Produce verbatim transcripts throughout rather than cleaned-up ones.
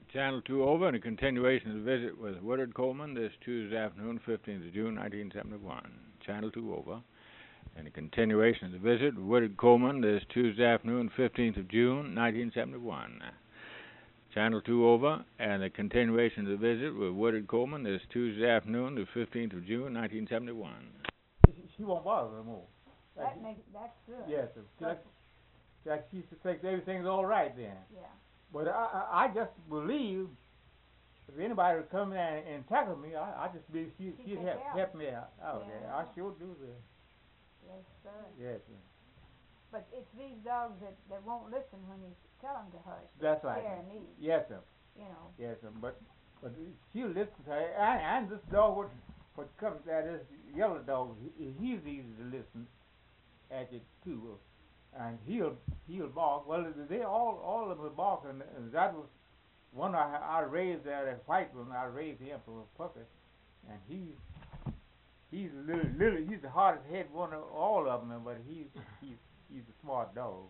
Channel two over and a continuation of the visit with Woodard Coleman this Tuesday afternoon, fifteenth of June, nineteen seventy-one. Channel two over and a continuation of the visit with Woodard Coleman this Tuesday afternoon, fifteenth of June, nineteen seventy-one. Channel two over and a continuation of the visit with Woodard Coleman this Tuesday afternoon, the fifteenth of June, nineteen seventy-one. She, she won't bother no more. That Like, makes, that's good. yes, sir. Like, like she used to think everything's all right then. Yeah. But I, I, I just believe if anybody would come in and, and tackle me, I, I just believe she, She'd she'd take help, care of help me out, out Yeah. there. I sure do that. Yes, sir. Yes, sir. But it's these dogs that, that won't listen when you tell them to hush. That's right. Care and need, Yes, sir. you know. Yes, sir. But but she'll listen to her. And, and this dog, what what comes that is yellow dog. He, he's easy to listen at it too, and he'll he'll bark. Well, they all all of them will bark, and, and that was one I I raised there, that white one. I raised him from a puppy, and he's he's a little little. He's the hardest head one of all of them, but he's he's he's a smart dog.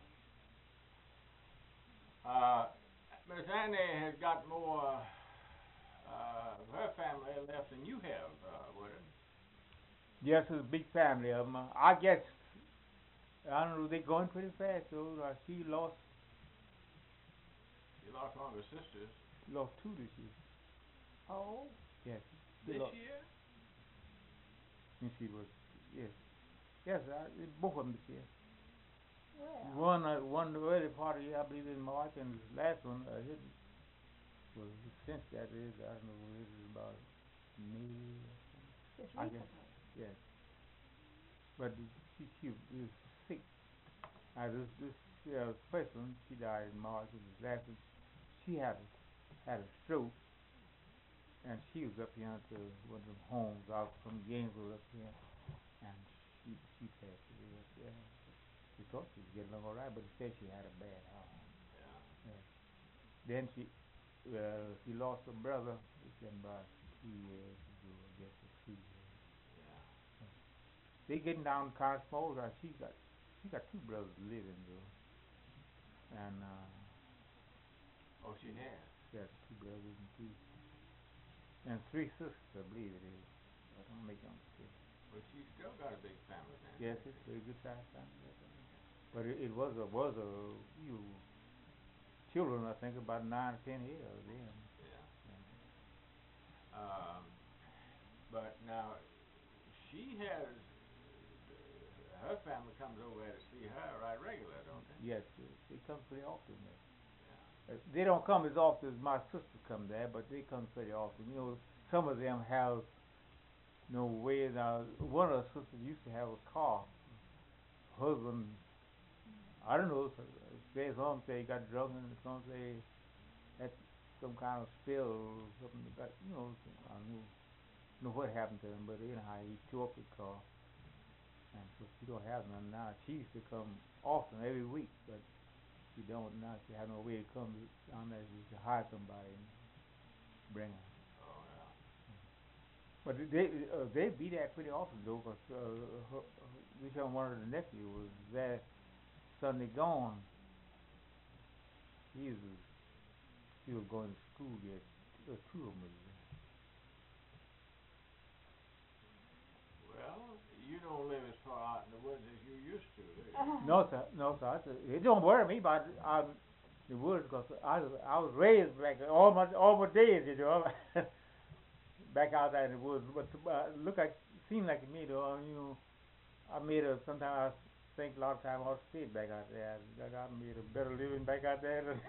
Yeah. Uh, Miss Annie has got more uh, of her family left than you have, uh, Woodard. Yes, it's a big family of them. I guess I don't know. They're going pretty fast. So uh, she lost You lost one of her sisters. lost two this year. Oh, Yes. This lost, year? And she was yes, yes. I, both of them this year. well. One uh, one the early part of the year, I believe in March, and the last one uh, hit was since that is I don't know what it is about May. Just I guess. recently. Yes. But she she was sick. Uh, this this uh, first one she died in March. And the last one she had a, had a stroke, and she was up here to one of them homes out from Gainesville up here, and she she passed away up there. She thought she was getting along all right, but they said she had a bad heart. Yeah. Yeah. Then she uh, she lost her brother. It's been about two years ago, I guess, or three years. Yeah. They getting down kind of small. Uh, she got she got two brothers living though, and uh, Oh, she has. she has two brothers and two and three sisters, I believe it is. I don't make no mistake. But she's still got a big family then. Yes, it's a very good sized family. Yes, sir. But it, it was a was a few children, I think, about nine or ten years then. Yeah. Yeah. Um, but now she has her family comes over there to see her right regular, don't they? Yes, they, they come pretty often there. Yeah. Uh, they don't come as often as my sisters come there, but they come pretty often. You know, some of them have no way. Now, one of the sisters used to have a car. Husband, I don't know. So, uh, say some say he got drunk, and some say had some kind of spill or something. Got, you know, I don't know, know what happened to him, but anyhow, he tore up the car, and so she don't have none now. She used to come often, every week, but she don't now. She have no way to come unless you to hire somebody and bring her. Oh, yeah. But they uh, they be there pretty often though, 'cause uh, her, we tell one of the nephew was there Sunday gone. He was he was going to school there. Uh, two of them was Well, you don't live as far out in the woods as you used to, do you? there. No sir, no sir. I said, it don't worry me about um, the woods, 'cause I was I was raised back all my all my days, you know. Back out there in the woods, but uh, look like seemed like to me though. You know, I made a sometimes I think a lot of time I stayed back out there. That I made a better living back out there. Than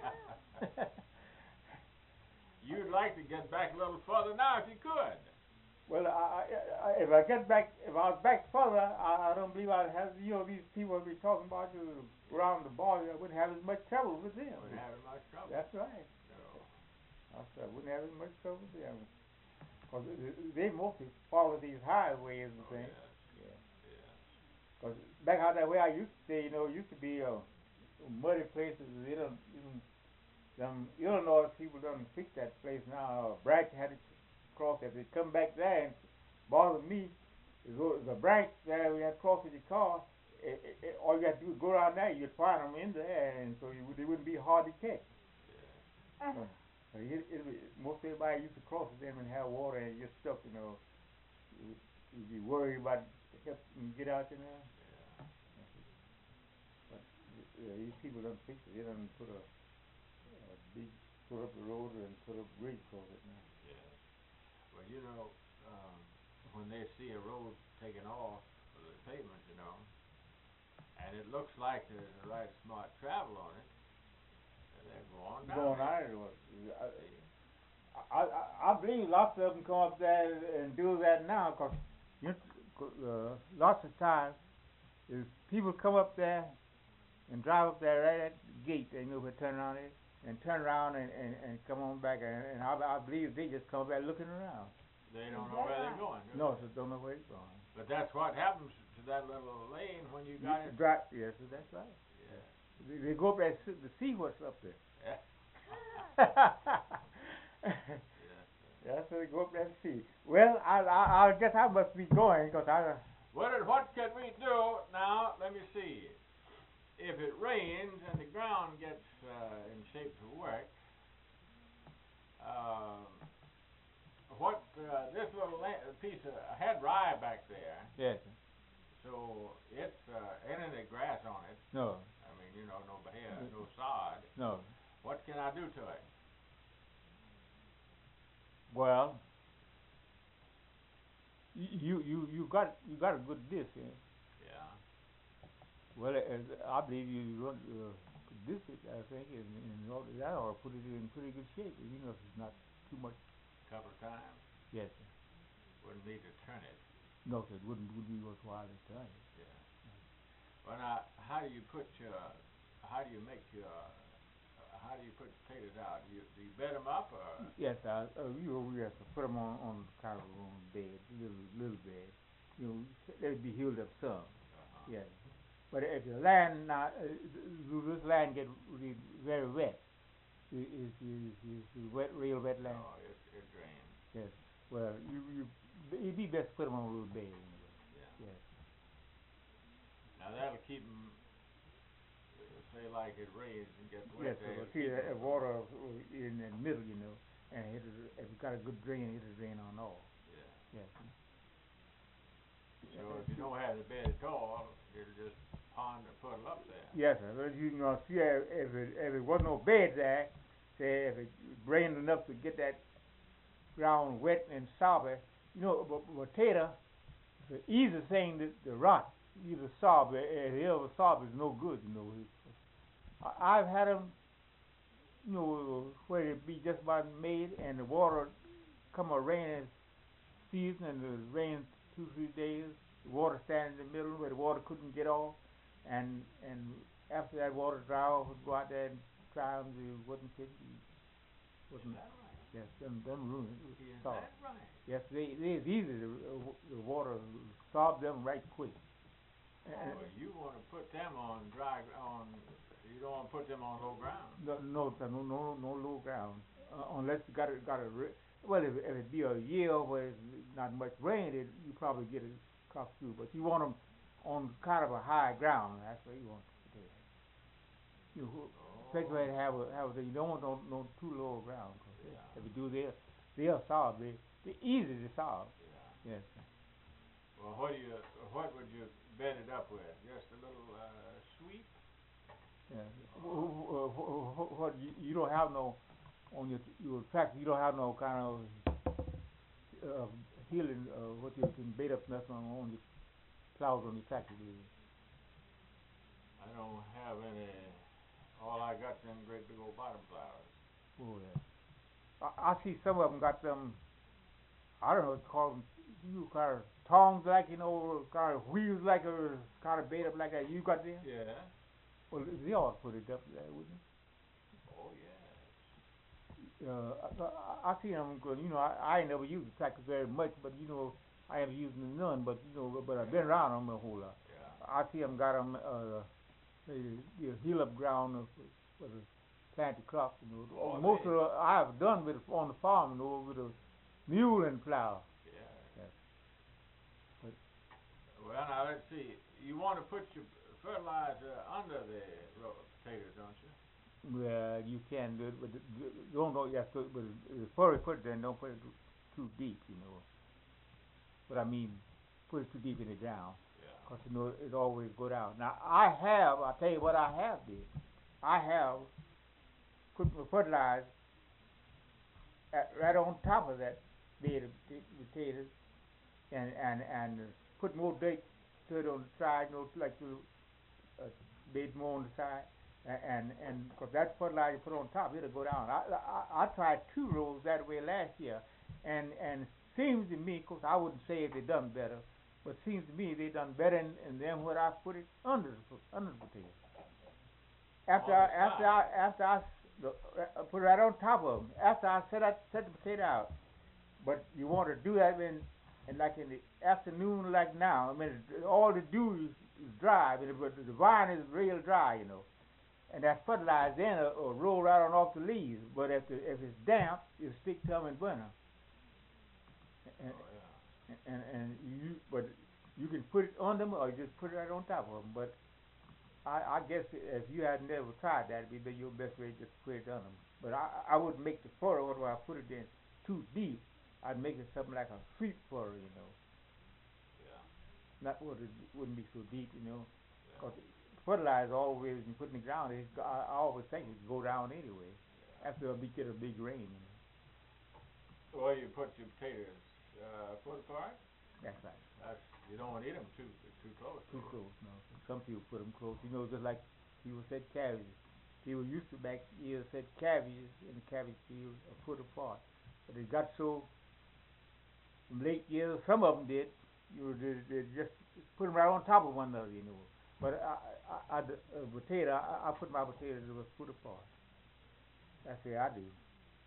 You'd like to get back a little further now if you could. well, I, I, I, if I get back, if I was back further, I, I don't believe I'd have. You know, these people would be talking about you around the bar. I wouldn't have as much trouble with them. Wouldn't have as much trouble. That's right. No. I said I wouldn't have as much trouble with them. 'Cause they they mostly follow these highways and Oh, things. yes. Yeah. Yes. 'Cause back out that way I used to stay, you know, used to be uh, muddy places. They don't even them Illinois people don't fix that place now. Uh, Branch had to cross. If they come back there and bother me, is go the branch there we had to cross with your car. It, it, it, all you have to do is go around there. You'd find them in there, and so you, would- they wouldn't be hard to catch. Yeah. Uh, Uh, it, it, most everybody used to cross them and have water and get stuck, you know. You, you'd be worried about helping get out there now. Yeah. But uh, these people don't fix it. They don't put a, a big, put up the road and put up a bridge across it now. Yeah. Well, you know, um, when they see a road taking off of the pavement, you know, and it looks like there's a right smart travel on it, and they're going down. Going out it was. I, I, I believe lots of them come up there and do that now, cause you, uh, lots of times, is people come up there and drive up there right at the gate, they know where to turn around is, and turn around and, and, and come on back, and, and I, I believe they just come back looking around. They don't know where they're going. do No, they? so don't know where it's going. But that's what happens to that little lane when you got it. Right, yes, that's right. Yeah. They, they go up there to see- to see what's up there. Yeah. Yeah, so they go up there and see. Well, I, I, I guess I must be going, cause I. What, what can we do now? Let me see. If it rains and the ground gets uh, in shape to work, um, what uh, this little la- piece of I had rye back there, Yes. so it's uh, ain't any grass on it. No. I mean, you know, no hair, no sod. No. What can I do to it? Well, you you you got you got a good disc, eh? Yeah. Well, as I believe you run uh, this, I think, and, and all that, or put it in pretty good shape. You know, if it's not too much. Couple of times. Yes, sir. Wouldn't need to turn it. No, sir. It wouldn't would be worthwhile to turn it. Yeah. Well, now, how do you put your? How do you make your? Uh, how do you put potatoes out? Do you do you bed them up or? Yes, I, uh, you know, we have to put them on on kind of on bed, little little bed. You know, let it be healed up some. Uh-huh. Yes. But if the land not, uh, this land get really very wet, it is is is wet, real wet land. Oh, it it drains. Yes. Well, you you it'd be best to put them on a little bed anyway. Yeah. Yes. Now that'll keep them. Say like it rains and gets wet. Yes. there, Well, it'll see, keep that 'em from- water in the middle, you know, and it if it's got a good drain, it'll drain on all. Yeah. Yes. So if you don't have the bed at all, it'll just pond or puddle up there. Yes, sir. But you know, see, if if it if it wasn't no bed there, say if it rained enough to get that ground wet and soppy, you know, but potato, the easiest thing to, to rot, either sob, if it ever sob is no good, you know. I, I've had them, you know, where it be just about made, and the water come a rainy season, and it rain two three days, the water stand in the middle where the water couldn't get off, and and after that water dry off, would go out there and try them, they wouldn't fit. Wasn't Is that right? yes, them them ruined Is sob. that right? Yes, they they it's easy to uh, the water sob them right quick. And, Well, you want to put them on dry gr- on. You don't want to put them on low ground. no no sir, no no no low ground uh, unless you got it got a re- well if, if it be a year where it's not much rain, it, you probably get it cough through. But you want them on kind of a high ground. That's where you want to put it. You know, Oh. especially when they have a have a, you don't want no no too low ground. 'Cause Yeah. if you do they they'll sob. They they easy to sob. Yeah. Yes. Sir. Well, what do you? What would you bed it up with? Just a little uh, sweep? Yeah. Wh- wh- wh- wh- What you, you don't have no on your your tractor. You don't have no kind of uh, healing. Uh, what you can bait up nothing on, on your plows on your tractor. Do you? I don't have any. All I got them great big old bottom plows. Oh yeah. I, I see some of them got them. I don't know. Call them. You kind of tongs like you know, kind of wheels like a kind of bait up like that. You got them? Yeah. Well, they ought to put it up there, wouldn't Oh yes. they? Uh, I, I I see them. You know, I, I ain't never used the tractor very much, but you know, I ain't using none. But you know, but I've been around them a whole lot. Yeah. I see them got them. Uh, they, they heal up ground uh, for, for the planted crops. You know, Oh, most they- of the, I've done with on the farm, you know, with a mule and plow. Yeah. Yes. But Well, now let's see. You want to put your fertilizer under the ro- potatoes, don't you? Well, you can do it, but the- the- don't know. Yes, but but before you put it in, don't put it too deep. You know. But I mean, put it too deep in the ground, Yeah. cause you know it always go down. Now I have. I tell you what I have did. I have put my fertilizer at, right on top of that bed of pot- potatoes, and and and put more dirt to it on the side, you know, like to uh, bed more on the side, a- and and because that fertilizer you put on top, it'll go down. I, I I tried two rows that way last year, and and seems to me, cause I wouldn't say if they done better, but seems to me they done better, and, and then what I put it under the po- under the potato. After On I the after I after I s- the, uh, put it right on top of them, after I set that set the potato out, but you want to do that in, in like in the afternoon, like now. I mean, it- all the dew is, is dry, but the, but the vine is real dry, you know. And that fertilizer then will, will roll right on off the leaves. But if the, if it's damp, it'll stick to them in winter. And, Oh, yeah. and and you but you can put it on them or you just put it right on top of them. But I, I guess if you had never tried that, it'd be your best way just to put it on them. But I I wouldn't make the furrow where I put it in too deep. I'd make it something like a sweet furrow, you know. Yeah. Not what it wouldn't be so deep, you know. Yeah. Cause fertilizer always when you put it in the ground, it, I, I always think it go down anyway Yeah. after a big get a big rain. You know. Well, you put your potatoes uh, foot apart. That's right. That's, you don't want to eat them too too close. Too close, no. Some people put them close. You know, just like people said cabbages. People used to back years said cabbages in the cabbage field a foot apart. But it got so in late years, some of them did. You know, they, they just put them right on top of one another, you know. But I, I, I, the uh, potato, I, I put my potatoes a foot apart. That's the way I do.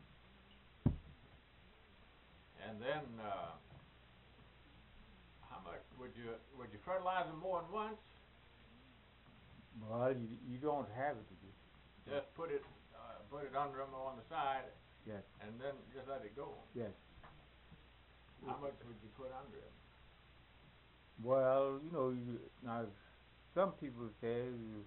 And then, uh, how much would you would you fertilize them more than once? Well, you you don't have it to do. Just put it uh, put it under them on the side, Yes, and then just let it go. yes. How much would you put under it? Well, you know, you, now some people say you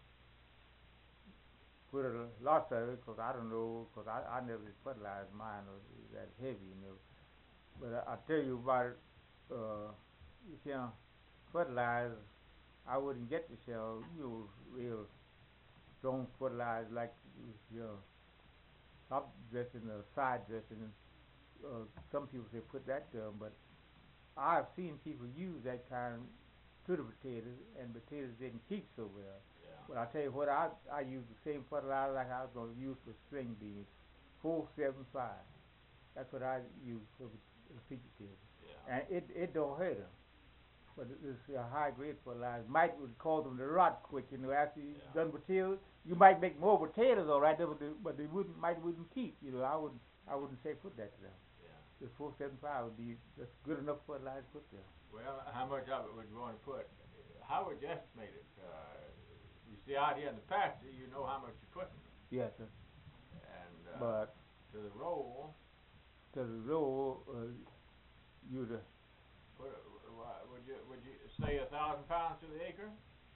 put a lot of it, because I don't know, because I, I never fertilized mine or that heavy, you know. But I, I tell you about it, uh, you see, uh, fertilizer, I wouldn't get the shell, you know, real strong fertilizer like you know, top dressing or side dressing. Uh, some people say put that to 'em, but I've seen people use that kind to the potatoes, and potatoes didn't keep so well. Yeah. But I tell you what, I I use the same fertilizer like I was going to use for string beans, four seven five. That's what I use for the sweet potatoes, Yeah. and it it don't hurt them. But this a high grade fertilizer might would cause them to rot quick. You know, after you Yeah. done potatoes, you might make more potatoes, all right, but they, but they wouldn't might wouldn't keep. You know, I wouldn't I wouldn't say put that to them. Yeah. The four seven five would be just good enough fertilizer to put there. Well, how much of it would you want to put? How would you estimate it? Uh, you see, out here in the pasture, you know how much you're putting, Yes, sir. and uh, But to the roll, to the row, uh, you'd uh, put a, wha- would you would you say a thousand pounds to the acre?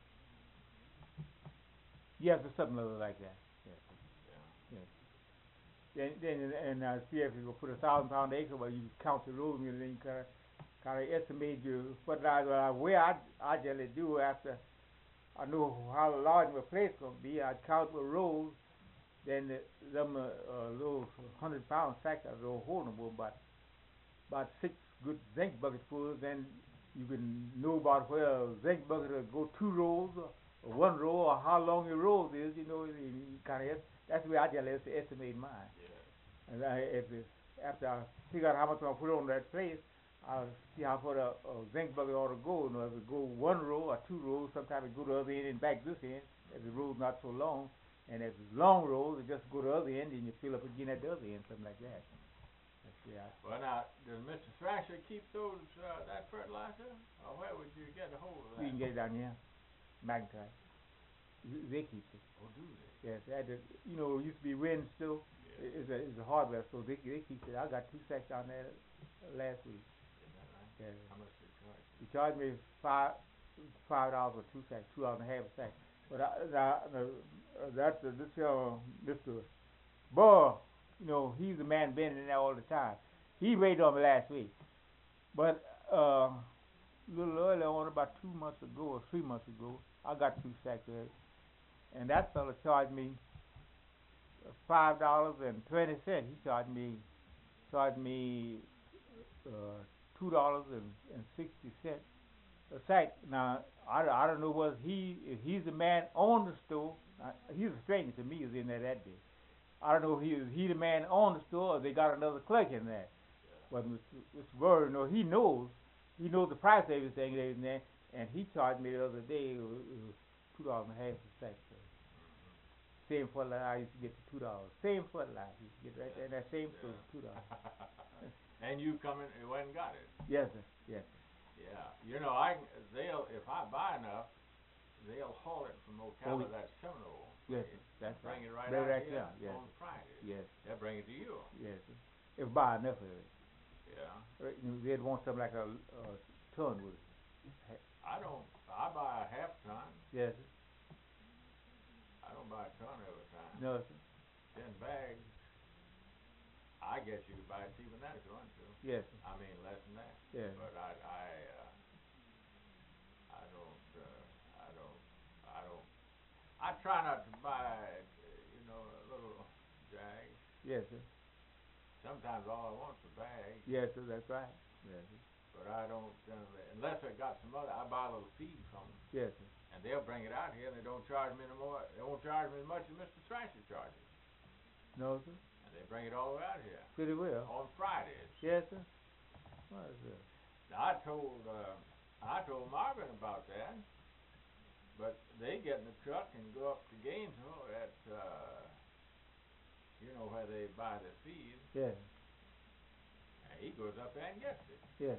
yes, or something like that. Yes, Yeah. yes. Then then and uh, see if you go put a thousand pound acre, but you count the rows, and then you kind of kind of estimate your fertilizer. Uh, where I I generally do after I know how large my place gonna be, I count the rows. Then the, them uh, uh, little hundred pound sacks I will hold them with about about six good zinc bucketfuls. Then you can know about where a zinc bucket will go two rows or, or one row, or how long your rows is. You know, you, you kind of that's the way I just estimate mine. Yeah. And I, if it, after I figure out how much I put on that place, I'll see how far a, a zinc bucket ought to go. You know, if it go one row or two rows, sometimes it go to the other end and back this end. If the row's not so long, and if it's long rows, it just go to the other end and you fill up again at the other end, something like that. That's the way I. Well, now, does Mister Thrasher keep those uh, that fertilizer, or where would you get a hold of that? You can get it down here, McIntyre. They keep it. Oh, do they? Yes, they had to, you know, it used to be wind still. Yeah. It's a it's a hardware store. They they keep it. I got two sacks down there last week. Is that right? Yeah. How much they charge you? He charged me five five dollars for two sacks, two dollars and a half a sack. But I, I, uh, that's uh, this uh, Mister Burr, you know, he's the man been in there all the time. He waited on me last week, but uh, a little earlier on, about two months ago or three months ago, I got two sacks of eggs, and that fella charged me five dollars and twenty cents. He charged me charged me uh, two dollars and, and sixty cents a sack. Now I, I don't know whether he if he's the man on the store. Uh, he's a stranger to me. He was in there that day. I don't know if he is he the man on the store or they got another clerk in there. But Mister Mister Burr, you know, he knows he knows the price of everything that is in there, and he charged me the other day it was, it was two dollars and a half a sack. So. Same fertilizer I used to get for two dollars. Same fertilizer I used to get right there in that same store for two dollars. And you come in, you went and got it. Yes, sir. Yes, sir. Yeah, you know, I they'll if I buy enough, they'll haul it from Ocala, Oh, that Seminole. Yes, sir. That's bring right. it right Bring out it right here down, yes. on Friday. Yes, They'll bring it to you. yes, sir. If buy enough of it, Yeah. Right, you know, they'd want something like a, a ton with it. I don't. I buy a half ton. Yes, sir. I don't buy a ton every time. No, sir. Ten bags. I guess you could buy it cheaper than that if you want to. Yes, sir. I mean less than that. Yes. But I I uh, I don't uh, I don't I don't I try not to buy uh, you know a little jag. Yes, sir. Sometimes all I want is a bag. Yes, sir. That's right. Yes, sir. But I don't generally unless I got some other. I buy a little feed from them. Yes, sir. And they'll bring it out here and they don't charge me no more. They won't charge me as much as Mister Thrasher charges. No, sir. And they bring it all the way out here Pretty well. on Fridays. Yes, sir. What is it? Now, I told uh, I told Marvin about that, but they get in the truck and go up to Gainesville at uh, you know where they buy the feed. Yes. And he goes up there and gets it. Yes.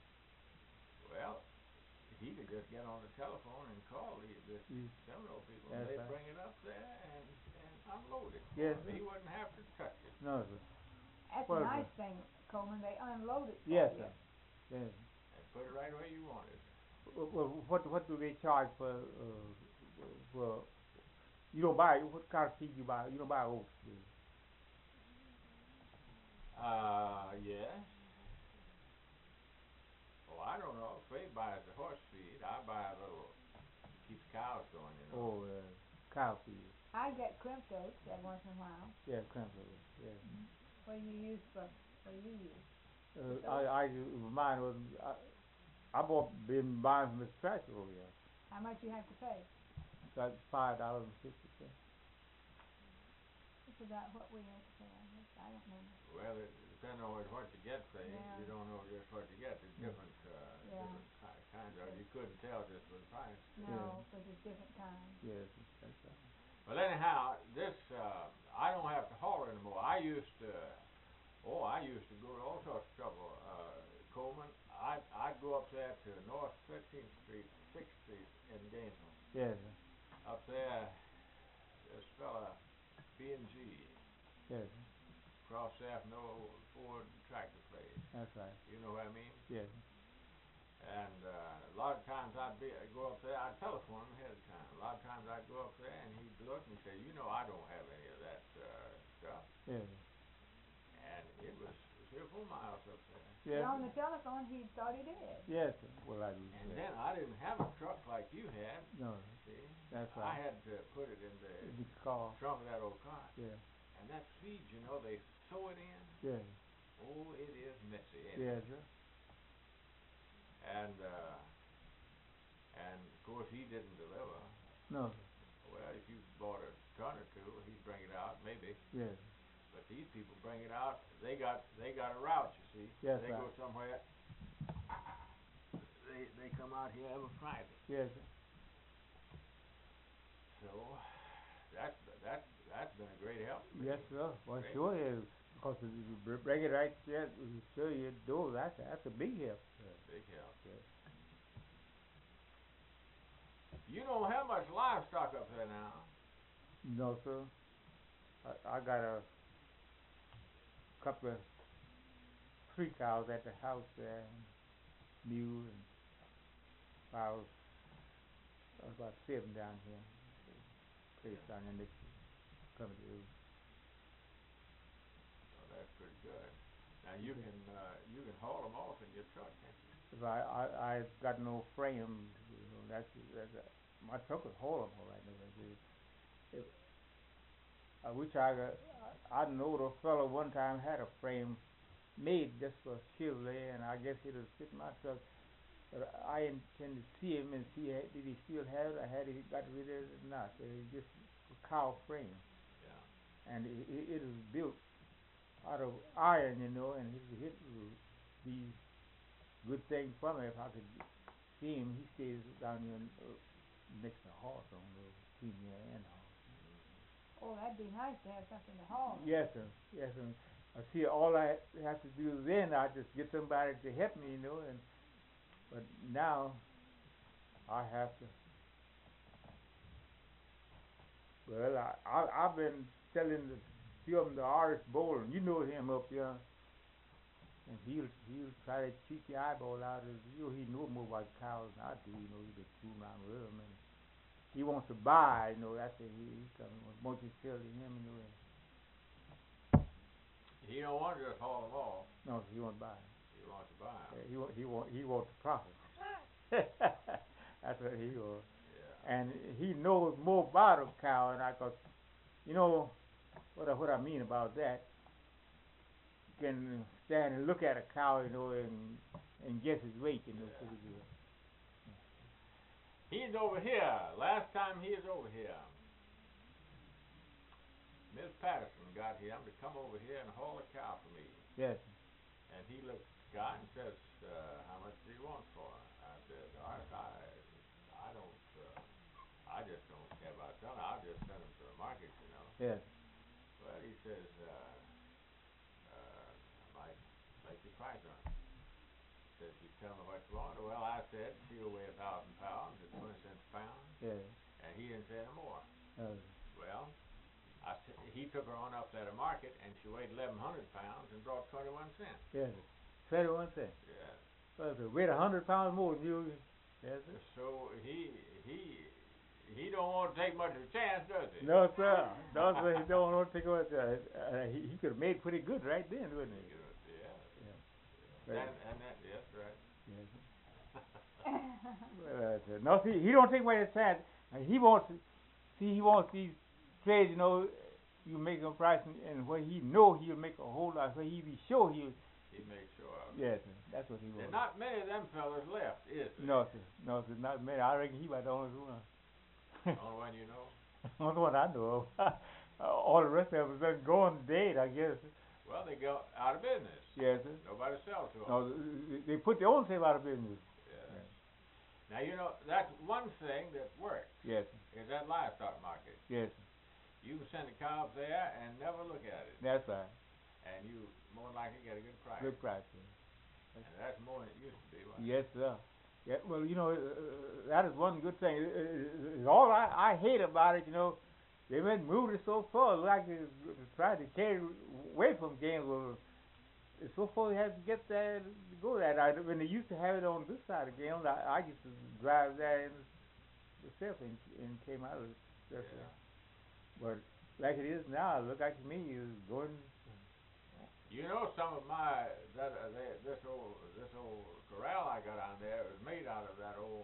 Well, he could just get on the telephone and call the, the Mm. Seminole people, That's and they right. bring it up there and, and unload it. Yes, for him. sir. He wouldn't have to touch it. No, sir. That's What a is nice thing, Coleman, they unload it for Yes, you. sir. Yes. And put it right where you want it. Wh- wh- What what do they charge for uh for you don't buy what kind of feed you buy? You don't buy oats. Do you? Uh, yes. Oh, I don't know. Faye buys the horse feed. I buy a little, keep the cows going, you know. Oh, uh, cow feed. I get crimped oats every once in a while. Yeah, crimson. Yeah. What do you use for, what do you use? Uh, I I u- mine was I, I bought been buying from Mister Thrasher over here. How much you have to pay? Got five dollars and fifty cents. It's about what we have to pay, I guess, I don't remember. Well, it depends on what, what you get, Faye. Yeah. You don't know just what you get. There's different, uh, Yeah. different ki- kinds of. You couldn't tell just with the price. No, because it's different times. Yes, that's right. Well, anyhow, this uh, I don't have to haul anymore. I used to. Oh, I used to go to all sorts of trouble, uh, Coleman. I I'd go up there to North Thirteenth Street, Sixth Street in Gainesville. Yes, Up there, this fella, B and G, yes, across there from the old Ford tractor place. that's right. You know what I mean? Yes, And uh, a lot of times I'd be I'd go up there. I'd telephone him ahead of time. A lot of times I'd go up there and he'd look and say, you know, I don't have any of that uh, stuff. yes, And it was three or four miles up there. yes, But on the telephone, he thought he did. yes. Sir. Well, I do. And yes. then I didn't have a truck like you had. No, See, that's I right. had to put it in the The car. trunk of that old car. Yeah, And that feed, you know, they sew it in. yes, Oh, it is messy. Ain't it? yes, sir. And uh, and of course he didn't deliver. No, Well, if you bought a ton or two, he'd bring it out maybe. yes, But these people bring it out. They got they got a route, you see. Yes, they go right. somewhere. They they come out here every Friday. yes, sir. So that's that's that's been a great help. to me. Yes, sir. Well, Great. sure is. Because if you br- bring it right there, you show you do that's that's a big help. Big help. Yes. You don't have much livestock up there now. No, sir. I, I got a couple of three cows at the house there, and mule and I was, I was about seven down here. place Yeah. down there next to Clemens Road. Well, that's pretty good. Now you Okay. can uh, you can haul them off in your truck, can't you? If I I I got no frame, you know, that's that's uh, my truck was haul 'em all right. Never did. If, I wish I got, I, I know the fellow one time had a frame made just for Chevrolet, and I guess it'll fit my truck. But I intend to see him and see ha- did he still have it, or had he got rid of it or not. It just a cow frame, Yeah. and it, it, it was built out of iron, you know, and it, it would be good thing for me if I could see him. He stays down here uh, next to Horse on the between here and Horse. Oh, that'd be nice to have something to haul. Yes, sir. Yes, sir. I see. All I have to do then, I just get somebody to help me, you know. And but now, I have to. Well, I, I I've been telling the few of them the Irish Bowler. You know him up here, and he'll he'll try to cheat the eyeball out of you. He know more about cows than I do. You know, he's been fooling around with them, and he wants to buy. You know, that's what he he coming. Won't you sell to him? You know. And, He don't want to just haul them off. no, he won't buy. He wants to buy 'em. Yeah, he want he want he wants the profit. That's what he wants. Yeah. And he knows more about a cow than I. Cause you know what I, what I mean about that. You can stand and look at a cow, you know, and and guess his weight, you know, Yeah. pretty good. He's over here. Last time he was over here, Miss Patterson got him to come over here and haul a cow for me. Yes. And he looked at Scott and says, uh, how much do you want for it? I said, Art, I, I don't, uh, I just don't care about selling. I'll just send them to the market, you know. Yes. Well, he says, uh, uh, I might make your price on it. Says, you tell me what you want. Well, I said, she'll weigh a thousand pounds at twenty cents a pound. Yes. And he didn't say no more. Uh, Well, I s- he took her on up there to market, and she weighed eleven hundred pounds and brought twenty-one cents. yes. Twenty-one cents. Yeah. Well, if it weighed a hundred pounds more than you, yes. Sir. So he he he don't want to take much of a chance, does he? No, sir. No, sir. He don't want to take away. Uh, uh, he he could have made pretty good right then, wouldn't he? Yeah. Yeah. yeah. And, and that, yes, right. Yes. Well, uh, no, see, he don't take away his chance. Uh, he wants, to, see, he wants these trades. You know, you make a price, and, and where he know he'll make a whole lot. Where he be sure he'll. He made sure of it. Yes, sir. That's what he There's wants. not many of them fellas left, is there? No, sir. No, sir. Not many. I reckon he about the only one. The only one you know? Only one I know of. All the rest of them are gone dead, I guess. Well, they go out of business. Yes, sir. Nobody sells to them. No, they put their own self out of business. Yeah. Now, you know, that's one thing that works, Yes, sir. is that livestock market. Yes, sir. You can send a cow up there and never look at it. That's right. And you more than likely get a good price. Good price, sir. And that's more than it used to be, wasn't it? Yes, sir. Yeah, well, you know, uh, that is one good thing. Uh, uh, all I, I hate about it, you know, they've been moved it so far, like they tried to carry away from Gainesville. It's so far they have to get there to go there. I, when they used to have it on this side of Gainesville, I, I used to drive there in myself and, and came out of it. Yeah. But like it is now, look like to me, is going. You know, some of my that uh, they, this old this old corral I got on there was made out of that old.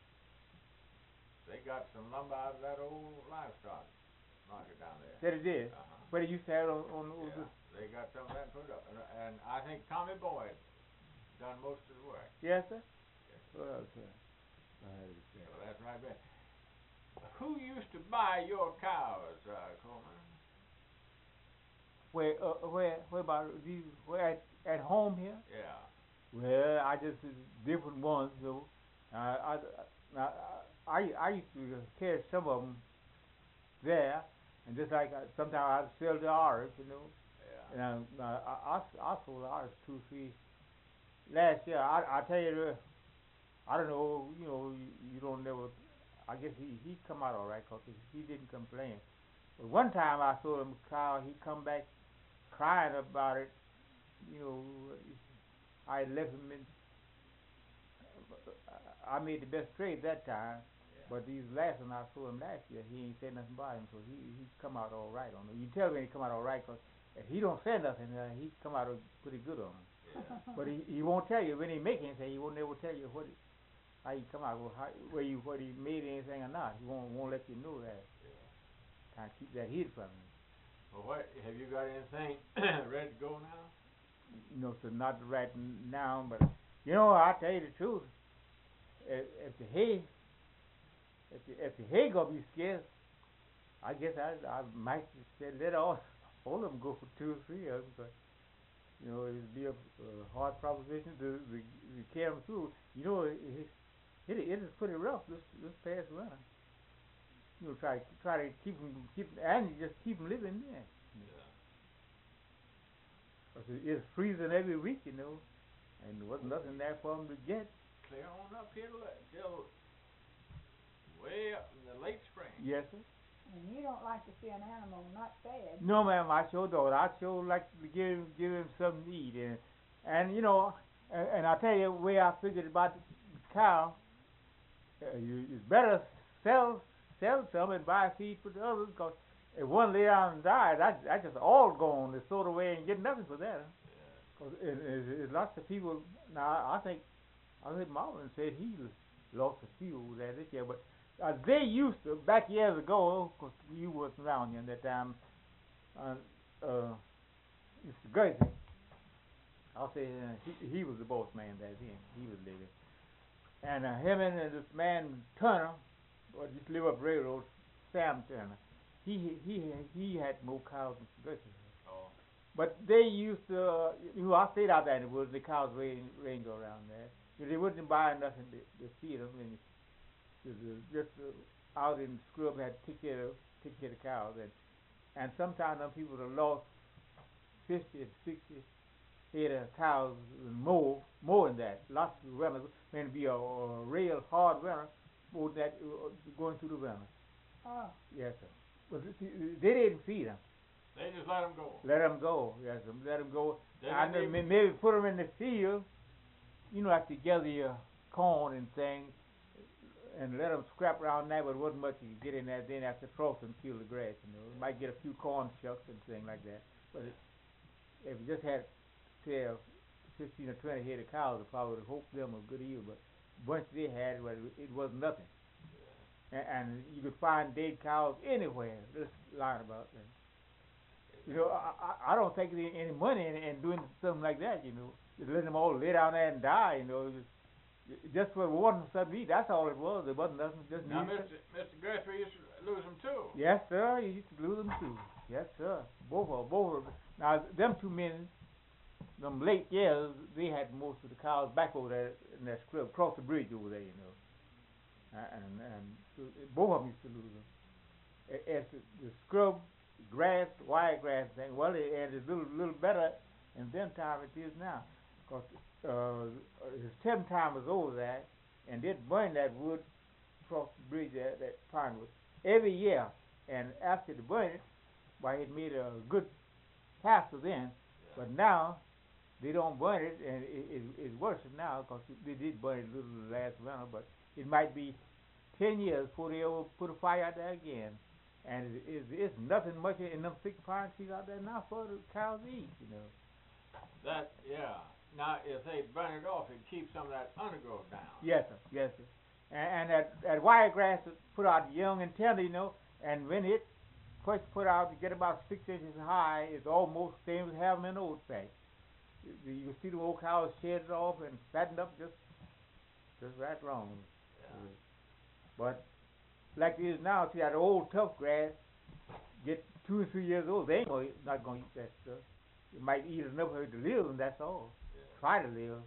They got some lumber out of that old livestock market down there. That it did. Uh-huh. But it used to have it on, on, on Yeah, this. they got some of that put up, and, and I think Tommy Boyd done most of the work. Yes, sir. Yes. Well, sir. I So that's right there. Who used to buy your cows, uh, Coleman? Where, uh, where, where about these? Where at, at home here? Yeah. Well, I just different ones though. Uh, I, I, I, I used to carry some of them there, and just like I, sometimes I'd sell the ours, you know. Yeah. And I, I, I, I sold ours two, three last year. I, I tell you, uh, I don't know. You know, you, you don't never. I guess he he come out all right, 'cause he, he didn't complain. But one time I sold him a cow. He come back crying about it. You know, I left him in. I made the best trade that time. But these last one I saw him last year, he ain't said nothing about him, so he he come out all right on him. You tell me he come out all right, 'cause if he don't say nothing, uh, he come out pretty good on him. Yeah. But he he won't tell you when he make anything. He won't never tell you what it, how he come out, or how, where you what he made anything or not. He won't won't let you know that. Yeah. Kind of keep that hid from him. Well, what have you got anything ready to go now? You know, so not right now, but you know, I tell you the truth. If, if the hay, if the, if the hay gonna be scarce, I guess I I might just say let all all of them go for two or three of them, but you know it'd be a, a hard proposition to, to, to carry them through. You know, it it, it is pretty rough this this past winter. You know, try try to keep them keep and you just keep them living there. Yeah. 'Cause it- it's freezing every week, you know, and there wasn't nothing there for them to get. Clear on up here till, till way up in the late spring. Yes, sir. And you don't like to see an animal not fed. No, ma'am, I sure don't. I sure like to give him, give him something to eat, and and you know, and, and I tell you the way I figured about the cow. Uh, you it's better sell sell some and buy feed for the others, 'cause if one lay down and died, that that's just all gone. They throw it away and get nothing for that. Yeah. 'Cause it, it, it, lots of people now. I think I heard Marvin said he lost a few over there this year, but uh, they used to back years ago. 'Cause you wasn't around at that time. Uh, uh, Mister Gerthy, I'll say uh, he he was the boss man back then. He was living, and uh, him and uh, this man Turner, or just live up railroad, Sam Turner. He he he had more cows than Mister Gerthy. Oh. But they used to, uh, you know, I stayed out there in the woods. The cows range, range around there. So they wouldn't buy nothing to, to feed them, and just uh, out in the scrub had to take care of take care of the cows, and and sometimes them people have lost fifty, sixty head of cows, and more more than that. Lots of runners. May be a, a real hard runner, more than that uh, going through the runner. Oh. Yes, sir. But see, they didn't feed them. They just let them go. Let them go. Yes, sir. Let them go. Didn't And they- then maybe put them in the field, you know, like to gather your corn and things, and let them scrap around there, but it wasn't much you could get in there. Then after frost and kill the grass, you know. You might get a few corn shucks and things like that. But it, if you just had twelve, fifteen or twenty head of cows, I probably would have hoped them a good yield. But the bunch they had, well, it was nothing. And, and you could find dead cows anywhere. Just lying about that. You know, I, I I don't think there's any money in, in doing something like that, you know. Just letting them all lay down there and die, you know. Just, just for wanting something to eat, that's all it was. There wasn't nothing, just Now, needed Mister Mister Guthrie used to lose them too. Yes, sir, you used to lose them too. Yes, sir. Both of both of them. Now, them two men, them late years, they had most of the cows back over there in that scrub, across the bridge over there, you know. Uh, and and so both of them used to lose them. A- As the, the scrub, grass, wiregrass thing, well, it, and it's a little, little better in them time it is now. Because uh, his ten time was over there, and they'd burn that wood across the bridge, there, that pine wood, every year. And after they burned it, why, it made a good pasture then. But now, they don't burn it, and it, it, it's worse now, because they did burn it a little last winter, but it might be ten years before they ever put a fire out there again. And it, it's, it's nothing much in them thick pine trees out there now for the cows to eat, you know. That yeah. Now, if they burn it off, it keeps some of that undergrowth down. Yes, sir. Yes, sir. And, and that, that wiregrass is put out young and tender, you know, and when it first put out to get about six inches high, it's almost same as having an old sack. You, you can see the old cows shed it off and fattened up just just right long. Yeah. But like it is now, see that old tough grass get two or three years old, they ain't gonna, not gonna eat that stuff. It might eat enough of it to live, and that's all. Yeah. Try to live.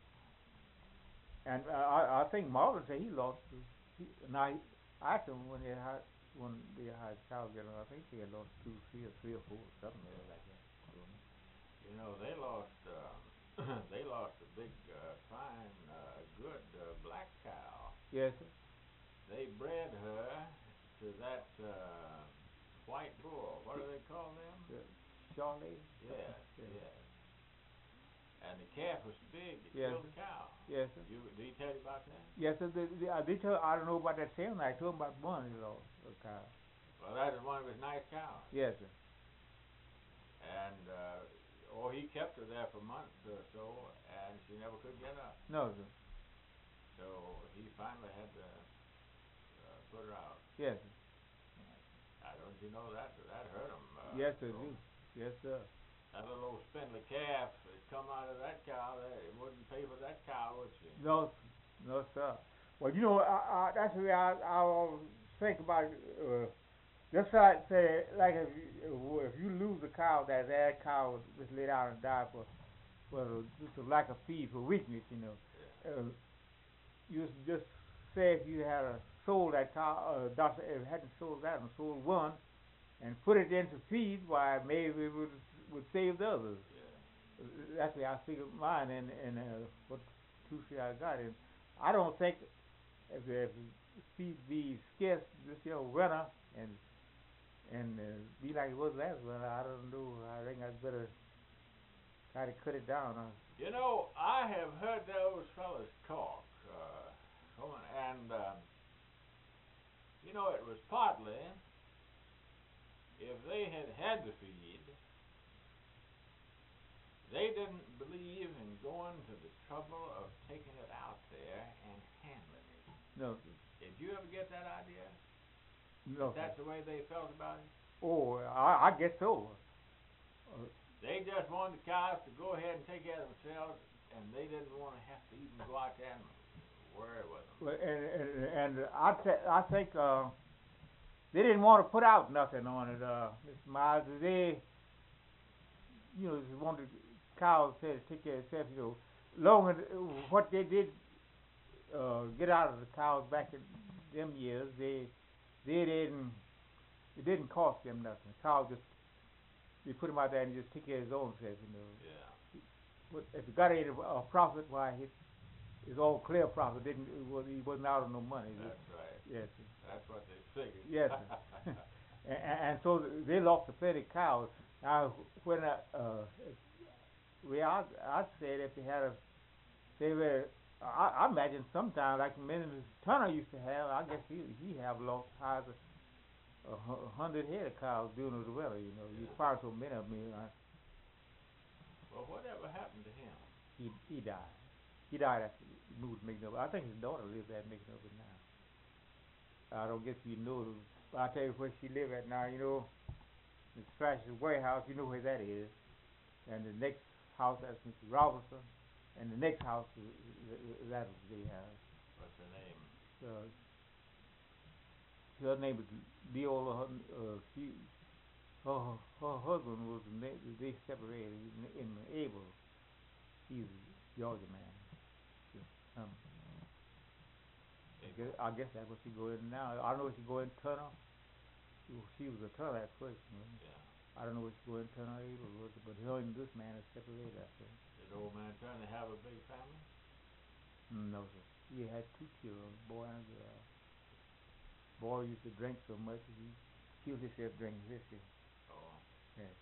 And uh, I, I think Marvin said he lost. He, now he, I asked him when they had when they had cows get on. I think he had lost two, three, or three or four, something like that. You know, they lost. Uh, they lost a big, uh, fine, uh, good uh, black cow. Yes, sir. They bred her to that uh, white bull. What do they call them? The Charlie. Yes, Yeah. yes. And the calf was big. It Yes, killed sir. the cow. Yes, sir. You, did he tell you about that? Yes, sir. The, the, I did tell. I don't know about that same night. I told him about one he lost a cow. Well, that is one of his nice cows. Yes, sir. And, uh, oh, he kept her there for months or so, and she never could get up. No, sir. So he finally had to uh, put her out. Yes, sir. I don't you know that that hurt him. Uh, Yes, sir. so Do. Yes, sir. that little old spindly calf that come out of that cow, that it wouldn't pay for that cow, would she? No, no, sir. Well, you know, I, I, that's the way I, I always think about it. Uh, just like say, like if you, if you lose a cow, that that cow was just lay down and die for, for just a lack of feed, for weakness, you know. Yeah. Uh, you just say if you had a sold that cow, uh, doctor, if hadn't sold that and sold one, and put it into feed, why maybe it would would save the others. Yeah. That's the way I figure mine, and and uh, what two feet I got, and I don't think if if feed be scarce this year winter and and uh, be like it was last winter, I don't know. I think I'd better try to cut it down. Uh, You know, I have heard those fellas talk, uh, Coleman, and uh, you know, it was partly if they had had to feed, they didn't believe in going to the trouble of taking it out there and handling it. no, Did you ever get that idea? no. That's the way they felt about it? Oh, I, I guess so. Uh, They just wanted the cows to go ahead and take care of themselves, and they didn't want to have to even go out there and worry with them. Well, and and, and I th- I think uh, they didn't want to put out nothing on it, uh, Mister Miles. They, you know, just wanted cows to take care of themselves. You know, long as what they did uh, get out of the cows back in them years, they they didn't it didn't cost them nothing. Cows just they put them out there and just take care of his own self. You know, Yeah. but if he got any uh, profit, why he it's all clear profit. Didn't it was, he wasn't out of no money. That's right. Yes. Sir. That's what they figured. Yes, sir. and, and so they lost the plenty cows. Now, when uh, uh we I I said if they had a they were I, I imagine sometime like Minister Turner used to have. I guess he he have lost high as a, a hu- hundred head of cows during the winter. You know, you Yeah. find so many of them. You know, Well, whatever happened to him? he he died. He died after he moved to McNubbin. I think his daughter lives at McNubbin now. I don't guess you know. I tell you where she live at now. You know, the Thrasher's warehouse. You know where that is. And the next house that's Mister Robinson, and the next house is, is, is that was their house. What's her name? Uh, her name is Leola. Uh, she, her, her husband was they separated in, in Abel. He's a Georgia man. Um, I guess, I guess that's what she go in now. I don't know if she go in Turner. She, was- she was a Turner at first. You know? Yeah. I don't know if she go in Turner or Abel, but but her and this man is separated. I think. Did old man Turner have a big family? No, sir. He had two children, a boy and a girl. Boy used to drink so much he killed himself drinking whiskey. Oh. Yes.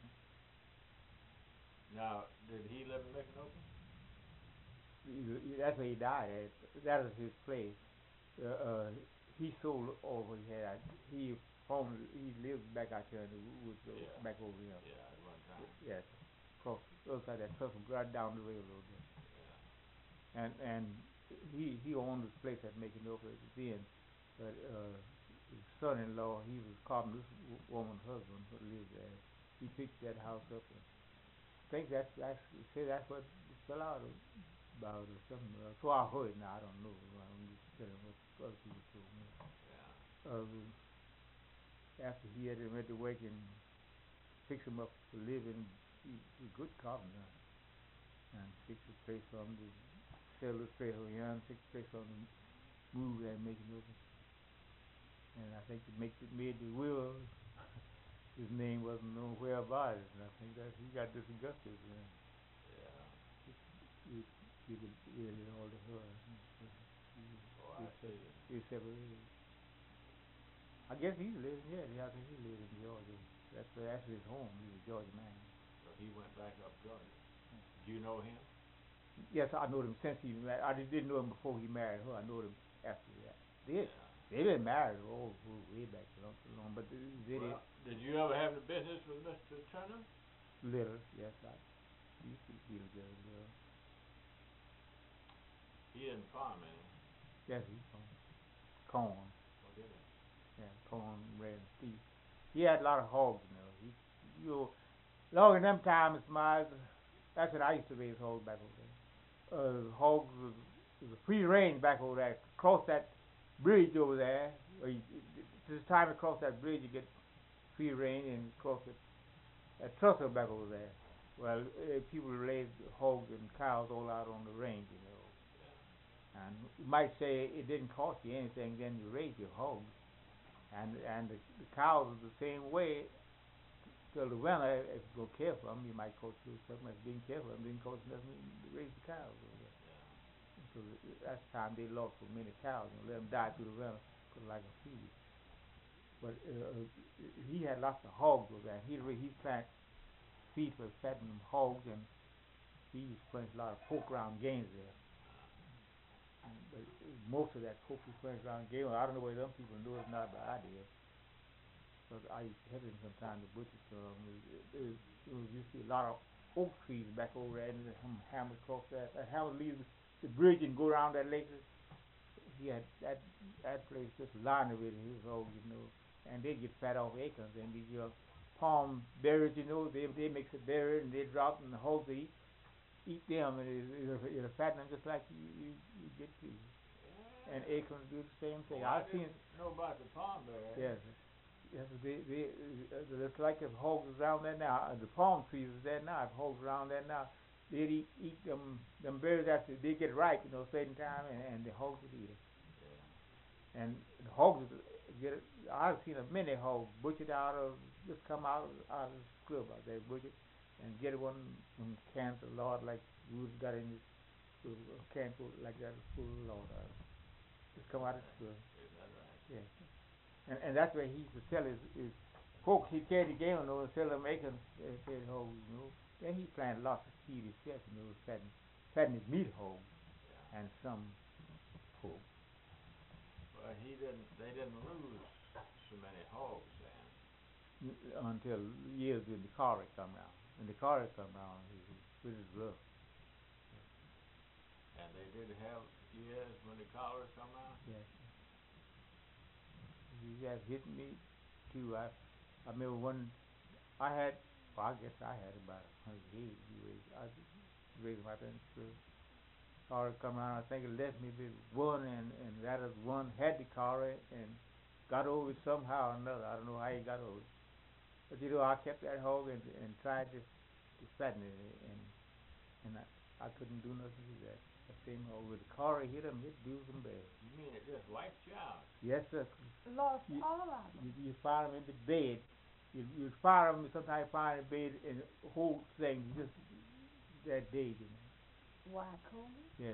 Now, did he live in Micanopy? He- he- That's where he died at. That is his place. Uh, uh, he sold all what he had. He home. He lived back out here in the woods, uh, Yeah. back over here. Yeah, at one time. Yes. Across the other side of that tussle, right down the railroad there. Yeah. And and he he owned this place at Making Over then, but uh, his son-in-law, he was calling this w- woman's husband who lived there. He picked that house up and I think that's that's say that's what fell out about or something. Uh, so I heard. Now I don't know. I'm just telling what other people told me. Yeah. Uh, after he had went to work and fix him up for living, he was a good carpenter and fixed the place for him to sell this place over here and fix the place for him to move and make it over. And I think it make it made the will. His name wasn't nowhere about it, and I think that he got disgusted. Uh, Yeah. he he did he did it all to her. He, Oh, he, I see. he separated. I guess he lived here. Yeah, I think he lived in Georgia. That's where that's his home. He's a Georgia man. So he went back up Georgia. Do you know him? Yes, I know them since he married. I just didn't know him before he married her. I know them after that. They they been married oh oh, way back long so long, but they, they Well, did you ever have the business with Mister Turner? did little. Yes, I used to deal with them little. He didn't farm any. Yes, he from corn. Oh, did he? Yeah, corn, red and beef. He had a lot of hogs, you know. He, you know, long in them times, my that's when I used to raise hogs back over there. Uh, hogs was, was a free range back over there. Across that bridge over there, or you, this time across that bridge, you get free range, and across it, that trestle back over there. Well, uh, people raised hogs and cows all out on the range, you know. And you might say it didn't cost you anything then to raise your hogs. And and the, the cows are the same way till the winter. If you go care for them, you might cost you something. If being careful, it didn't cost nothing to raise the cows over there. So that's the time they lost so many cows and let them die through the winter, put like a feed. But uh, he had lots of hogs over there. He he plant feed for fattening them hogs, and he used to plant a lot of pork round games there. And, but most of that pork was planted around game. I don't know whether them people knew it or not, but I did. Because I used to help him sometimes to butcher some. There was, there was used to be a lot of oak trees back over there, and him hammer across that. That hammer leave the bridge and go around that lake. He had that that place just lined with his hogs, you know. And they get fat off acorns, and these uh, palm berries, you know, they they mix a berry and they drop in the hogs they eat. Eat them, and it, it'll, it'll fatten them just like you, you, you get to. Yeah. And acorns do the same thing. Oh, I I've seen. didn't know about the palm berry. Yes, yes. They, they, uh, it's like if hogs around there now. Uh, the palm trees is there now. If hogs around there now, they'd eat eat them them berries after they get ripe, you know, certain time, and, and the hogs would eat it. Yeah. And the hogs would get it. I've seen a many hogs butchered out of just come out out of the scrub out there butchered. And get one from cans of lard like Wood got in his uh, can full like that full of lard. Uh, just come out of the scrub. Is that right? Yeah. And and that's where he used to sell his, his folks. He carried the game on and sell them acorns, uh, said hogs, you know. Then he planted lots of seed himself, you know, fatting, fatting his meat hogs Yeah. and some pork. Well, he didn't. They didn't lose so many hogs then. N- Until years when the car come around. When the car come around, it was pretty rough. And they did have years when the cholera come out. Yes. He has hit me too. I I remember one I had well, I guess I had about a hundred head. He raised I raised them out there in the school. Car come around, I think it left me with one and, and that is one had the car and got over it somehow or another. I don't know how he got over it. But you know, I kept that hog and and tried to, to fatten it, and and I, I couldn't do nothing with that. That same hog with the car hit him, it do some bad. You mean it just wiped you out? Yes, sir. Lost You, all of them. you, you find them in the bed. You you find them sometimes find in bed and the whole thing just that day, you know. Why, Coleman? Yes.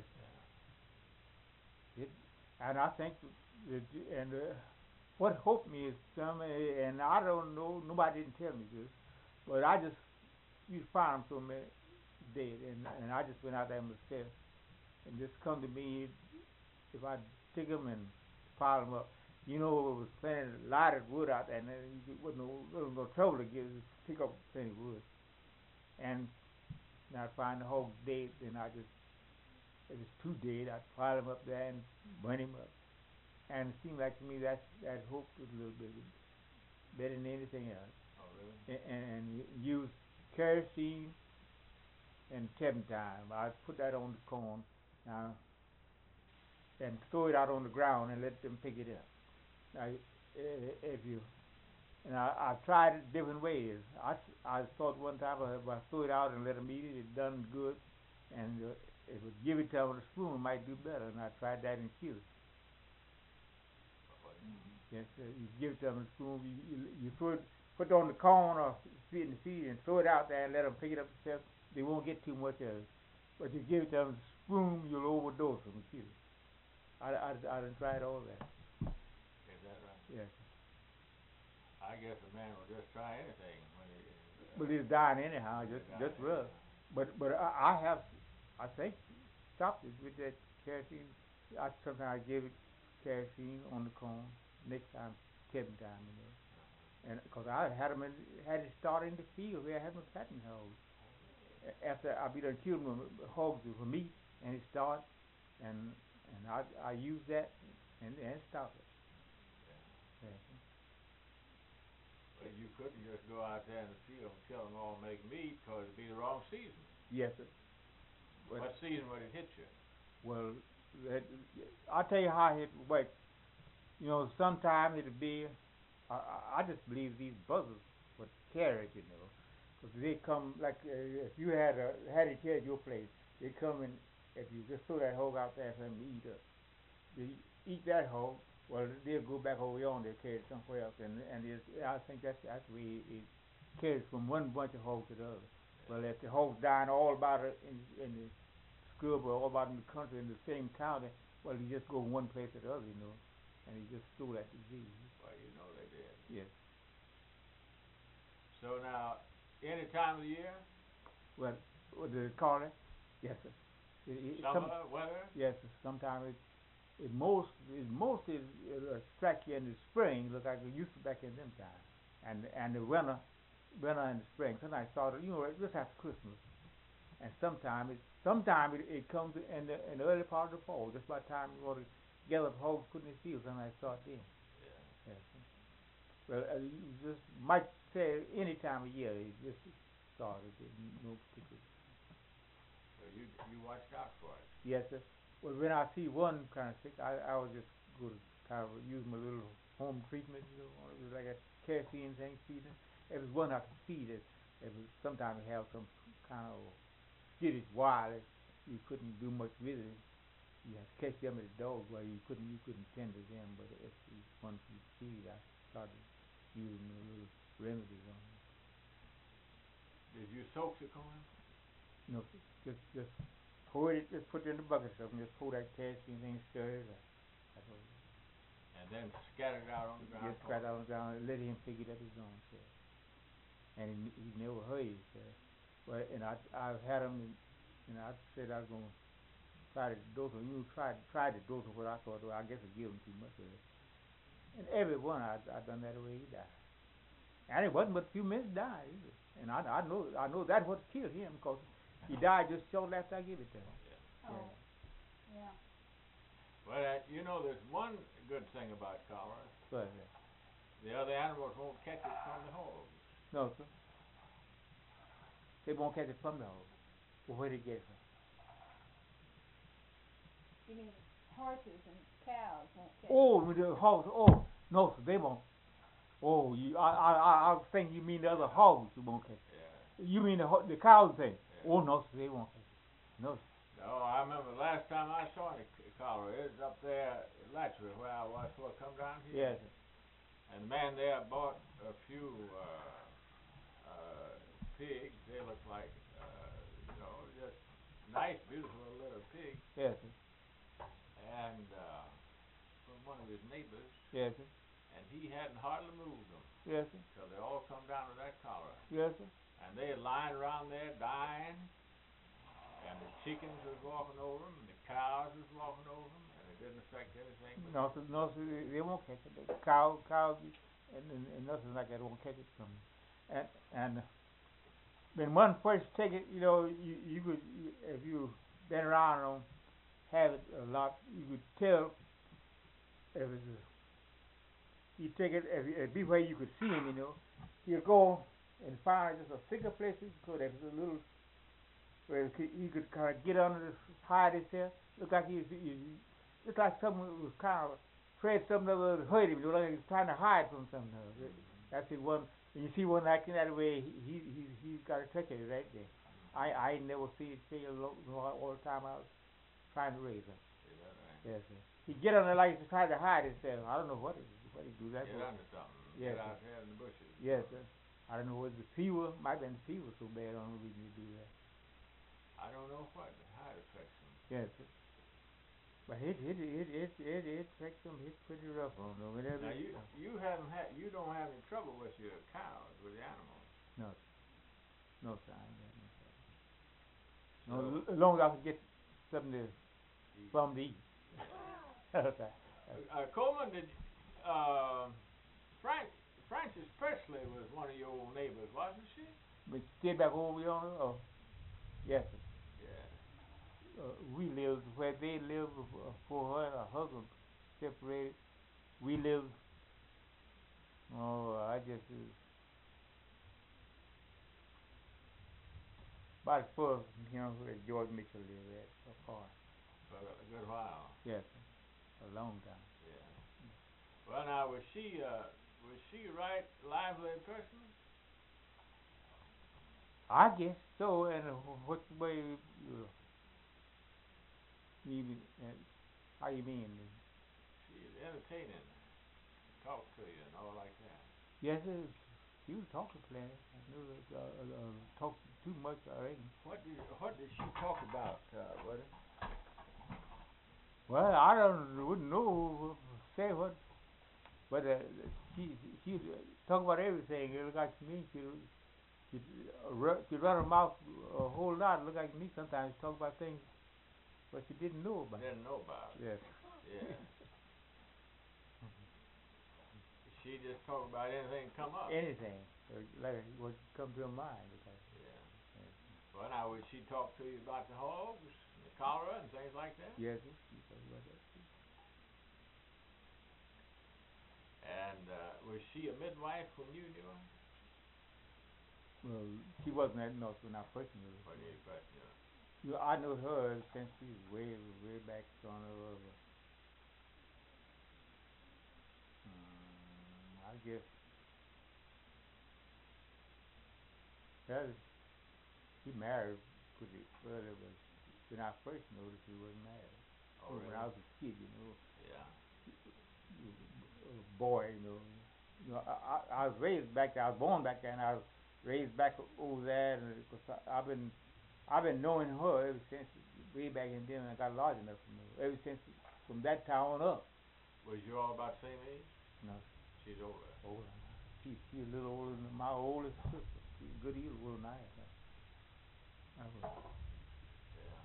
It, and I think that and uh, what hope me is some uh, and I don't know nobody didn't tell me this, but I just you find them so many dead and and I just went out there myself and just come to me if I take them and pile them up. You know, it was plenty of lighted wood out there, and then you wasn't no, wasn't no trouble to get pick up plenty of wood. And and I find the hog dead, then I just if it's too dead, I'd pile him up there and burn him up. And it seemed like to me that that hope was a little bit better than anything else. Oh, really? And, and use kerosene and turpentine. I put that on the corn now and throw it out on the ground and let them pick it up. Now, if you and I, I've tried it different ways. I, I thought one time if I threw it out and let them eat it, it done good, and uh, if I give it to them with a spoon, it might do better. And I tried that in Cuba. Mm-hmm. Yes, uh, you give it to them with a spoon. You, you, you throw it, put it on the corn or feed in the feed and throw it out there and let them pick it up themselves. They won't get too much of it. But you give it to them with a spoon, you'll overdose them with Cuba. I, I, I done tried all that. Is that right? Yes. I guess a man will just try anything when he. Uh, But it's dying anyhow, just dying just rough. anyhow. But but I, I have I think stopped it with that kerosene. I sometimes I give it kerosene on the corn. Next time, Kevin time, you know. And because I had them in, had it started in the field where I had my fattening hogs. A- After I be done killed my hogs for meat, and it start, and and I I use that and and stop it. Yeah. Yeah. Well, you couldn't just go out there in the field and kill them all and make meat, 'cause it'd be the wrong season. Yes, sir. But, What season would it hit you? well, that, I'll tell you how it works. You know, sometimes it'll be, I, I I just believe these buzzards would carry it, you know. 'Cause they come, like, uh, if you had a, had it here at your place, they come and, if you just throw that hog out there for them to eat up, they eat that hog, well, they'll go back over yonder and carry it somewhere else, and, and it's, I think that's, that's the way it, it carries from one bunch of hogs to the other. Well, if the hogs dying all about it in, in the scrub or all about in the country in the same county, well, you just go from one place to the other, you know, and you just stole that disease. Well, you know they did. Yes. So now, any time of the year, Well, what do they call it? Yes, sir. It, it, summer, some, weather, yes, sir. Sometimes it, it most, it most is uh, strike you in the spring, look like it used to back in them times, and and the winter, winter and the spring. Sometimes started, you know, just after Christmas, and sometimes it, sometimes it, it comes in the in the early part of the fall, just by the time you want to gather the hogs, put in the field. Sometimes it start then. yeah. Yes, sir. Well, uh, you just might say any time of year it just started. No particular. So you you watched out for it. Yes, sir. Well, when I see one kind of sick, I I would just go to kind of use my little home treatment, you know, it was like a kerosene thing feeding. If it was one I could feed it, it was sometimes it have some kind of skittish wild. You couldn't do much with it. You had to catch them as dogs, where you couldn't you couldn't tend to them. But if you one you feed, I started using a little remedies on it. Did you soak the corn? You know, just just pour it, just put it in the bucket or something. Just pour that kerosene thing, stir it. That's all. And then scatter it out on the ground. Just spread out on the ground and let him pick it up his own self. And he, he never hurt himself. Well, and I I've had him, and, and I said I was gonna try to dose him. You tried tried to dose him, but I thought, well, I guess I give him too much of it. And every one I I done that way he died. And it wasn't but a few minutes died either. And I I know I know that's what killed him, because he died just shortly after I gave it to him. Yeah. Oh, yeah. Well, uh, you know, there's one good thing about cholera. But, uh, The other animals won't catch it from the hogs. no, sir. They won't catch it from the hog. Well, where they get it from? You mean horses and cows won't catch Oh, with the hogs. Oh, no, sir, they won't. Oh, you, I, I, I, I was thinking you mean the other hogs who won't catch it. Yeah. You mean the ho- the cows thing? Yeah. Oh, no, sir, they won't catch it. No, sir. No, I remember the last time I saw any c- cholera, it was up there in Latchford where I was before I come down here. Yes, sir. And the man there bought a few uh, uh, pigs. They looked like, uh, you know, just nice, beautiful little pigs. Yes, sir. And uh, from one of his neighbors, Yes, sir. and he hadn't hardly moved them Yes, sir. till they all come down with that cholera. Yes, sir. And they lying around there dying. And the chickens was walking over them, and the cows was walking over them, and it didn't affect anything. But No, sir, no, sir, they, they won't catch it. The cow, cows, and, and, and nothing like that won't catch it from them. And and when one first take it, you know, you you could you, if you been around and have it a lot, you could tell if it's a, you take it if it be where you could see him, you know, you go and find just a thicker place you could. If it's a little where he could kind of get under the hide himself, look like he was, he, he, just like someone was kind of afraid something that would hurt him, look like he was trying to hide from something. Else. That's it. One when you see one acting that way, he he he got a touch of it right there. I I never see it fail all the time I was trying to raise him. is that right? Yes, sir. He get under like he's trying to hide himself. I don't know what he what he do that Get for. under something. Yes, Get sir. out there in the bushes. Yes, sir. I don't know whether the fever might have been the fever so bad. I don't know if you do that. I don't know what how it affects them. Yes, sir. But it it it it it it takes them. It's pretty rough on them. Whenever Now it- you you haven't had you don't have any trouble with your cows with the animals. no, sir. No, sir. I ain't got no trouble. No, So- l- as long as I can get something to, from to eat. That's right. Uh, Coleman, did uh, Frank Frances Presley was one of your old neighbors, wasn't she? But stay back over yonder, oh, yes, sir. Yeah. Uh, we lived where they lived before before her, her husband separated. We lived, oh, I just, uh, about as far from here where George Mitchell lived at, so far. For a good while. Yes, sir. A long time. Yeah. Well, now was she uh, was she right lively person? I guess so, and uh, wh- what's the way, uh, even, uh, how you mean? She's entertaining. Talk to you and all like that. Yes, sir. She was talking plenty. I knew that, uh, uh, uh, talk too much, I reckon. What did what did she talk about, uh, Woody? Well, I don't, wouldn't know, say what, but, uh, she, she talk about everything. It looked like to me, she, she, uh, ru- she run her mouth a whole lot. It looked like to me sometimes she talk about things, but she didn't know about. Didn't know about it. Yes. Yeah. She just talked about anything come up. Anything, uh, like what come to her mind. Because, Yeah. yes, Well, now would she talk to you about the hogs, and the cholera, and things like that? yes, sir, she talk about that. And uh, was she a midwife when you knew her? Well, she wasn't at North when I first knew her. When you first knew her? You know, I knew her since she was way, way back on her. Uh, um, I guess that is, she married pretty early, but when I first knew her, she wasn't married. Oh, When really? I was a kid, you know, Yeah. a boy, you know. You know, I, I, I was raised back there. I was born back there, and I was raised back over there. And cause I, I've been, I've been knowing her ever since way back in then. When I got large enough to know her. Ever since from that time on up. Was you all about the same age? No, She's older. older. She, she a little older than my oldest sister. She's a good deal older than I am. I was, Yeah.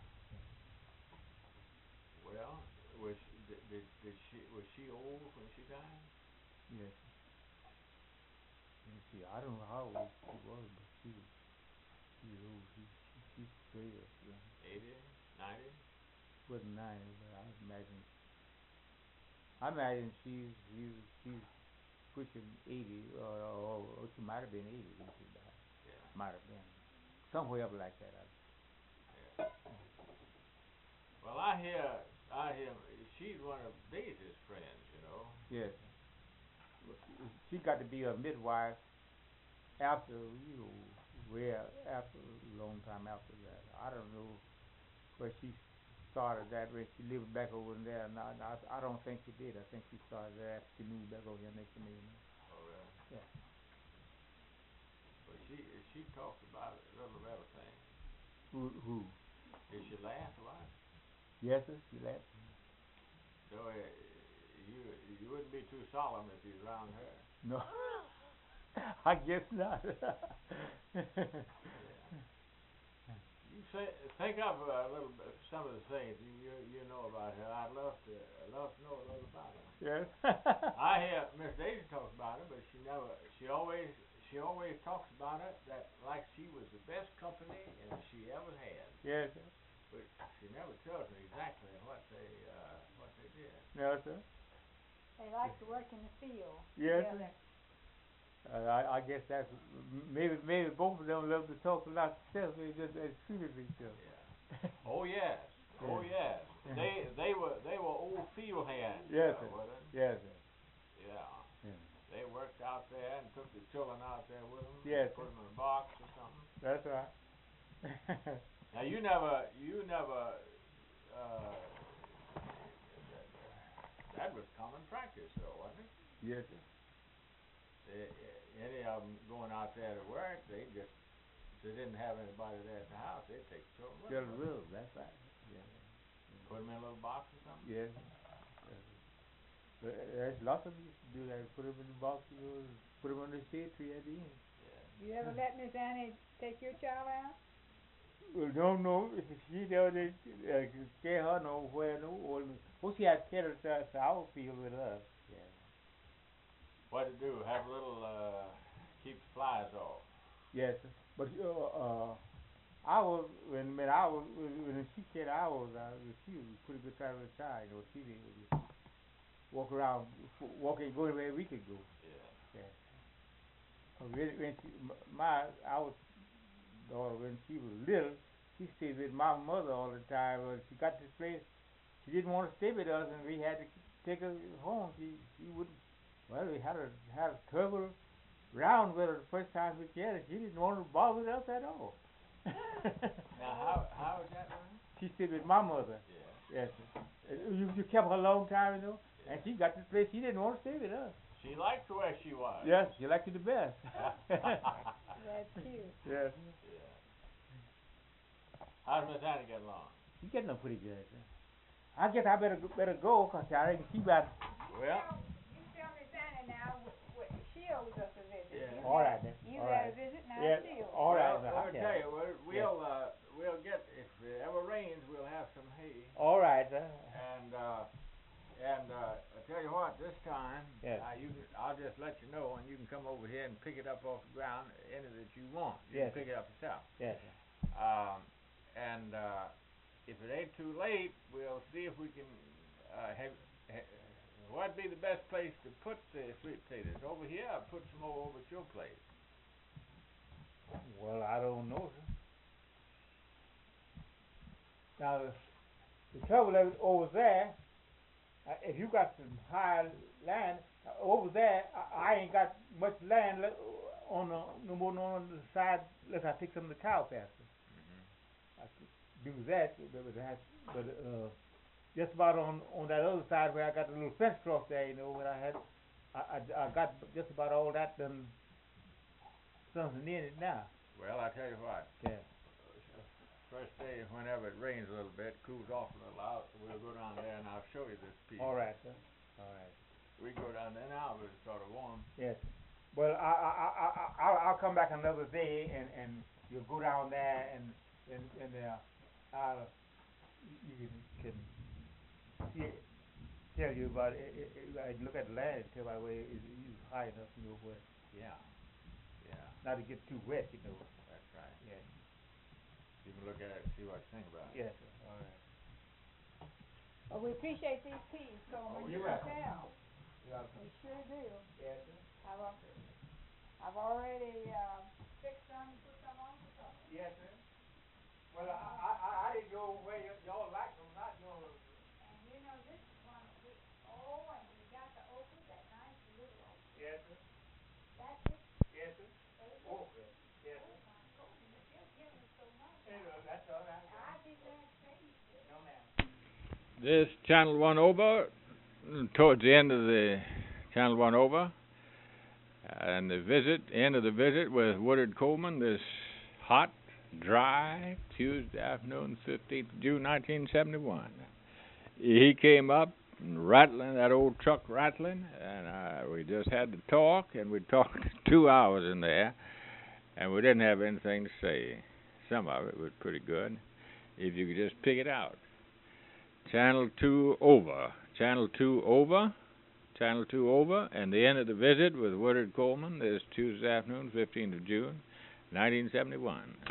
Well, was she, did, did did she was she old when she died? yes. Let me see. I don't know how old she was, but she was, she was old. She, she, she's way up there. Eighty, ninety? Wasn't ninety, but I imagine. I imagine she's she's she's pushing eighty, or, or, or she might have been eighty when she died. Yeah. Might have been somewhere up like that. I, Yeah. Well, I hear I hear she's one of Daisy's friends, you know. yes. She got to be a midwife after you know, way after a long time after that. I don't know where she started that when she lived back over there. And I, I, I don't think she did. I think she started that after she moved back over here next to me. You know? Oh, really? Yeah. Well, she she talked about a little of everything. Who? Who? Did she laugh a lot? Yes, sir. She left. So uh, you you wouldn't be too solemn if you was around her. No. I guess not. Yeah. You say, think of uh, a little bit, some of the things you, you you know about her. I'd love to I'd love to know a little about her. Yes. I hear Miss Daisy talks about her, but she never. She always she always talks about it that like she was the best company and she ever had. Yes, sir. But she never tells me exactly what they uh, what they did. No, sir. They like to work in the field Yes, together. Uh, I, I guess that's maybe maybe both of them love to talk a lot themselves. They just they treated each other. Yeah. Oh yes. Oh yes. Yeah. They they were they were old field hands. Yes, uh, sir. were they? Yes, sir. Yeah. Yeah. They worked out there and took the children out there with them. Yes, Put sir. them in a box or something. That's right. Now you never you never. Uh, that was common practice, though, wasn't it? Yes, sir. They, any of them going out there to work, they just they didn't have anybody there at the house. They'd take the children with Just them. real. That's right. Yeah. Put them in a little box or something. Yes. Yes. But uh, there's lots of them used to do that. Put them in the box, you know, put them on the shade tree at the end. Yeah. You ever let Miss Annie take your child out? Well, don't know. She doesn't uh, scare her nowhere. No, or, well, she had carried her to our field with us. Yeah. What to do? Have a little, uh, keep the flies off. Yes, but uh, uh, I was when when I was when, when she said I was, uh, she was a pretty good time of the time. You know, she didn't really walk around, f- walk and go where we could go. Yeah. Yeah. Uh, When, when she, m- my our daughter when she was little, she stayed with my mother all the time. When she got this place, she didn't want to stay with us, and we had to take her home. She she wouldn't. Well, we had a had a trouble round with her the first time we had her. She didn't want to bother with us at all. Now, how how was that one? She stayed with my mother. Yeah. Yes, sir. Uh, You you kept her a long time, you know, and she got this place. She didn't want to stay with us. She liked where she was. Yes, she liked it the best. That's cute. Yes, Yeah. How's Miss Annie getting along? she getting them pretty good. Sir. I guess I better go- better go, cause I reckon she about. Well, You tell Miss Annie now, wh- wh- she owes us a visit. Yeah. You All got- right then. You All got right. a visit, now Yeah, she owes all right. well, now, let me okay. tell you, we'll, we'll, uh, we'll get, if it ever rains, we'll have some hay. All right, sir. And, uh, and, uh, I tell you what, this time, Yes. uh, you, can- I'll just let you know, and you can come over here and pick it up off the ground, any that you want. You Yes. can pick it up yourself. Yes, sir. Um, and, uh, if it ain't too late, we'll see if we can, uh, have, ha what'd be the best place to put the sweet potatoes? Over here, or put some more over at your place? Well, I don't know, sir. Now the, the trouble is over there. Uh, if you got some high land uh, over there, I, I ain't got much land le- on the no more on the side. Unless I take some of the cow pasture. Mm-hmm. I could do that, but but, that's, but uh, just about on on that other side where I got the little fence across there, you know, where I had, I, I, I got just about all that done, something in it now. Well, I tell you what, Yeah. first day, whenever it rains a little bit, cools off a little out, we'll go down there and I'll show you this piece. All right, sir. All right. We go down there now, but it's sort of warm. Yes. Well, I I I I I- I'll, I'll come back another day and and you'll go down there and and and uh, I'll you can, can see it, tell you about it. it, it I look at the land and tell by the way it's, it's high enough, you know, where Yeah, yeah, not to get too wet, you know. that's right. Yes. You can look at it and see what you think about it. Yes, sir. All right. Well, we appreciate these peas, Coleman. Oh, You you're can welcome. tell. You're welcome. We sure do. Yes, sir. I've, al- I've already, uh, fixed some, put some on for supper. Yes, sir. Well, I I I, I didn't know where y- y'all like them, not yours. And you know, this is one, we, oh, and we got the okra, that nice little okra. Yes, sir. That's it, Yes, sir. baby. Oh, yes, sir. Oh, my goodness, you're giving so much. Anyway, that's all right. I did not say you did. No, ma'am. This Channel One over, mm, towards the end of the Channel One over, and the visit, end of the visit with Woodard Coleman, this hot, dry Tuesday afternoon, fifteenth of June, nineteen seventy-one. He came up and rattling, that old truck rattling, and uh, we just had to talk, and we talked two hours in there, and we didn't have anything to say. Some of it was pretty good, if you could just pick it out. Channel two over, Channel two over, Channel two over, and the end of the visit with Woodard Coleman this Tuesday afternoon, fifteenth of June, nineteen seventy-one.